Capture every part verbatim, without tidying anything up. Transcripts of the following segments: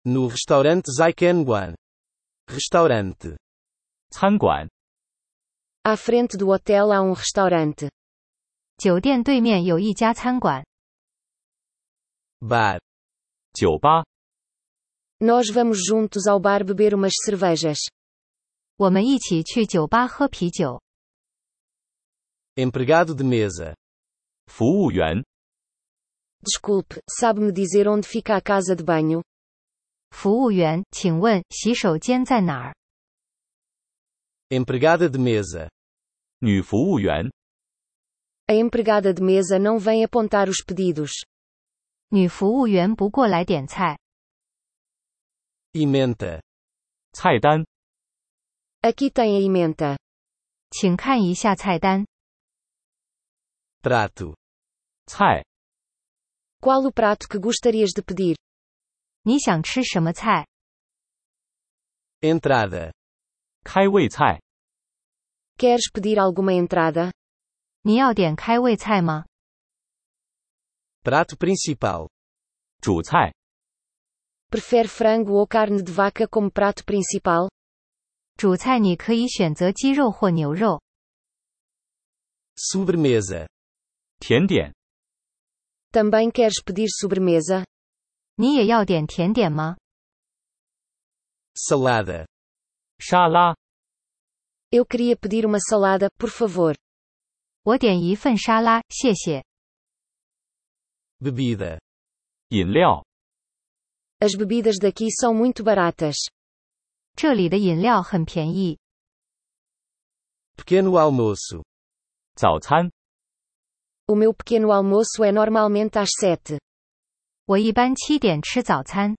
No restaurante Zaikenguan. Restaurante. 餐馆。 À frente do hotel há um restaurante. 酒店对面有一家餐馆。 Bar. 酒吧。 Nós vamos juntos ao bar beber umas cervejas. 我们一起去酒吧喝啤酒。 Empregado de mesa. 服务员。 Desculpe, sabe-me dizer onde fica a casa de banho? 服务员，请问洗手间在哪儿？ Empregada de mesa. 女服务员。 A empregada de mesa não vem apontar os pedidos. 女服务员不过来点菜。 Ementa. 菜单。 Aqui tem a emenda. 请看一下菜单。 Prato. 菜。 Qual o prato que gostarias de pedir? 你想吃什么菜？ Entrada. 开胃菜。 Queres pedir alguma entrada? 你要点开胃菜吗？ Prato principal. 主菜。 Prefere frango ou carne de vaca como prato principal? 主菜你可以选择鸡肉或牛肉。 Sobremesa. 甜点。 Também queres pedir sobremesa? 你也要点甜点吗？ Salada. 沙拉。 Eu queria pedir uma salada, por favor. 我点一份沙拉，谢谢。 Bebida. 饮料。 As bebidas daqui são muito baratas. 这里的饮料很便宜。 Pequeno almoço. 早餐。 O meu pequeno almoço é normalmente às sete. 我一般七点吃早餐。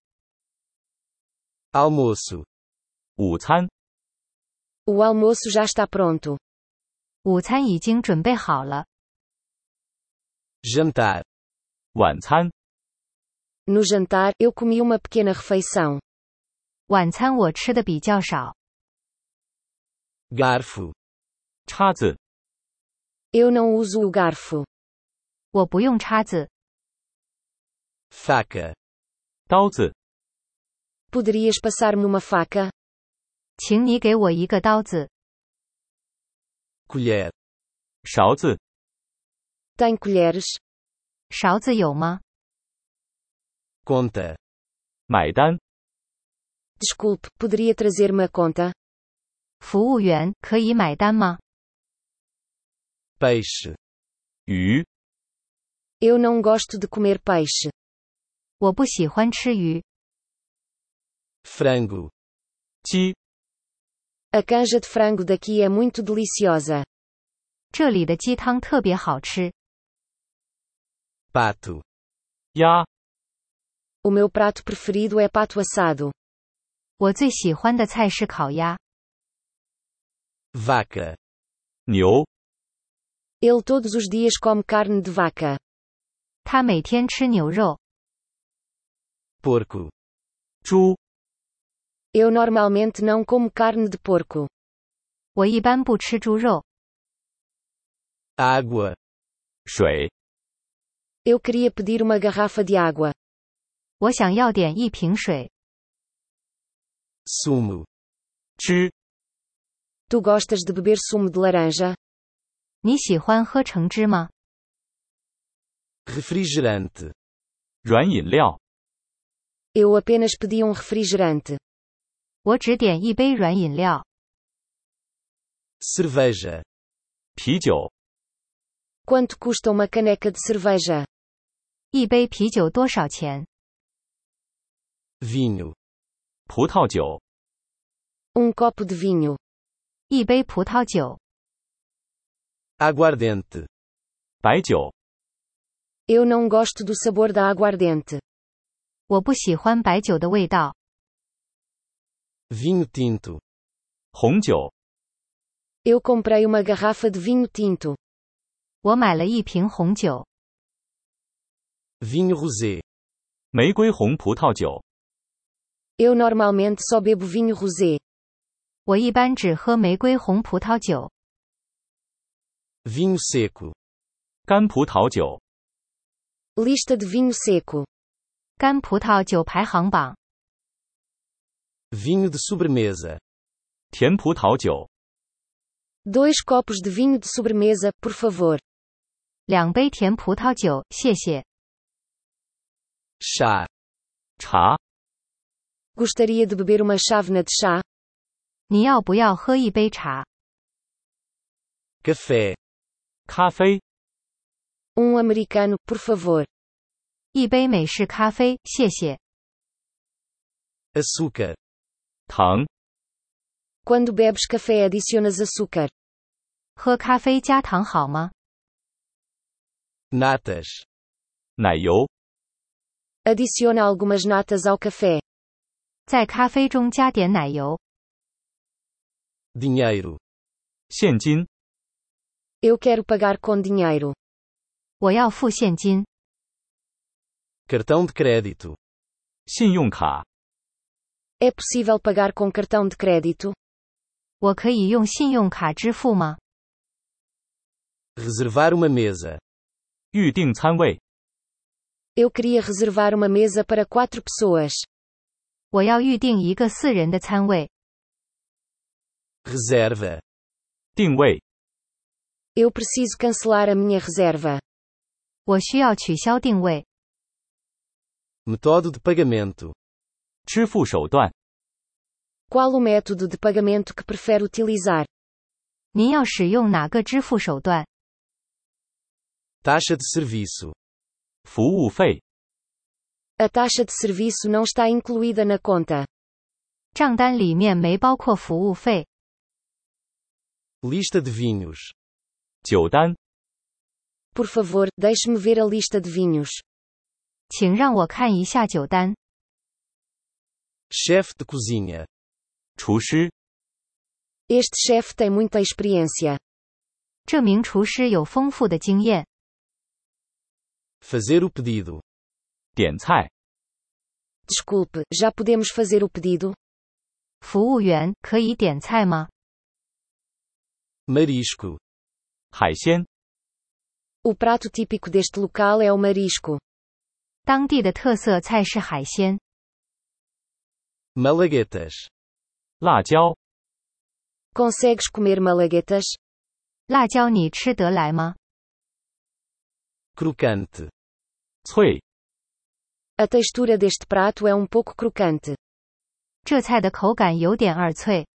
Almoço. 午餐。 O almoço já está pronto. 午餐已经准备好了。 Jantar. 晚餐。 No jantar, eu comi uma pequena refeição. 晚餐我吃的比较少。 Garfo. 叉子。 Eu não uso o garfo. 我不用叉子。 Faca. 刀子。 Poderias passar-me uma faca? 请你给我一个刀子。 Colher. 勺子。 Tem colheres? 勺子有吗？ Conta. 买单。 Desculpe, poderia trazer-me a conta? 服务员，可以买单吗？ Peixe. 鱼。 Eu não gosto de comer peixe. 我不喜欢吃鱼。 Frango. 鸡。 A canja de frango daqui é muito deliciosa. 这里的鸡汤特别好吃。 Pato. 鸭。 O meu prato preferido é pato assado. 我最喜欢的菜是烤鸭。 Vaca. 牛。 Ele todos os dias come carne de vaca. 他每天吃牛肉。 Porco. 猪。 Eu normalmente não como carne de porco. 我一般不吃猪肉。 Água. 水。 Eu queria pedir uma garrafa de água. 我想要点一瓶水。 Sumo. 汁。 Tu gostas de beber sumo de laranja? 你喜欢喝橙汁吗？ Refrigerante. 软饮料。 Eu apenas pedi um refrigerante. 我只点一杯软饮料。 Cerveja. 啤酒。 Quanto custa uma caneca de cerveja? 一杯啤酒多少钱？ Vinho. 葡萄酒。 Um copo de vinho. 一杯葡萄酒。 Aguardente. 白酒。 Eu não gosto do sabor da aguardente. 我不喜欢白酒的味道。 Vinho tinto. 红酒。 Eu comprei uma garrafa de vinho tinto. 我买了一瓶红酒。 Vinho rosé. 玫瑰红葡萄酒。 Eu normalmente só bebo vinho rosé. 我一般只喝玫瑰红葡萄酒。 Vinho seco. 干葡萄酒。 Lista de vinho seco. 干葡萄酒排行榜。 Vinho de sobremesa. 甜葡萄酒。 Dois copos de vinho de sobremesa, por favor. 两杯甜葡萄酒，谢谢。 Chá. 茶。 Gostaria de beber uma chávena de chá? 你要不要喝一杯茶？ Café. 咖啡。 Um americano, por favor. 一杯美式咖啡，谢谢。 Açúcar. 糖。 Quando bebes café adicionas açúcar. 喝咖啡加糖好吗？ Natas. 奶油。 Adiciona algumas natas ao café. 在咖啡中加点奶油。 Dinheiro. 现金。 Eu quero pagar com dinheiro. 我要付现金。 Cartão de crédito. 信用卡。 É possível pagar com cartão de crédito? 我可以用信用卡支付吗？ Reservar uma mesa. 预订餐位。 Eu queria reservar uma mesa para quatro pessoas. 我要预订一个四人的餐位。 Reserva. 定位。 Eu preciso cancelar a minha reserva. 我需要取消定位。 Método de pagamento. 支付手段。 Qual o método de pagamento que prefere utilizar? 您要使用哪个支付手段？ Taxa de serviço. 服务费。 A taxa de serviço não está incluída na conta. 账单里面没包括服务费。 Lista de vinhos. 酒单。 Por favor, deixe-me ver a lista de vinhos. 请让我看一下酒单。 Chefe de cozinha. 厨师。 Este chefe tem muita experiência. 这名厨师有丰富的经验。 Fazer o pedido. 点菜。 Desculpe, já podemos fazer o pedido? 服务员，可以点菜吗？ Marisco. 海鲜。 O prato típico deste local é o marisco. 当地的特色菜是海鲜。 Malaguetas. 辣椒。 Consegues comer malaguetas? 辣椒你吃得来吗？ Crocante. 脆。 A textura deste prato é um pouco crocante. 这菜的口感有点二脆。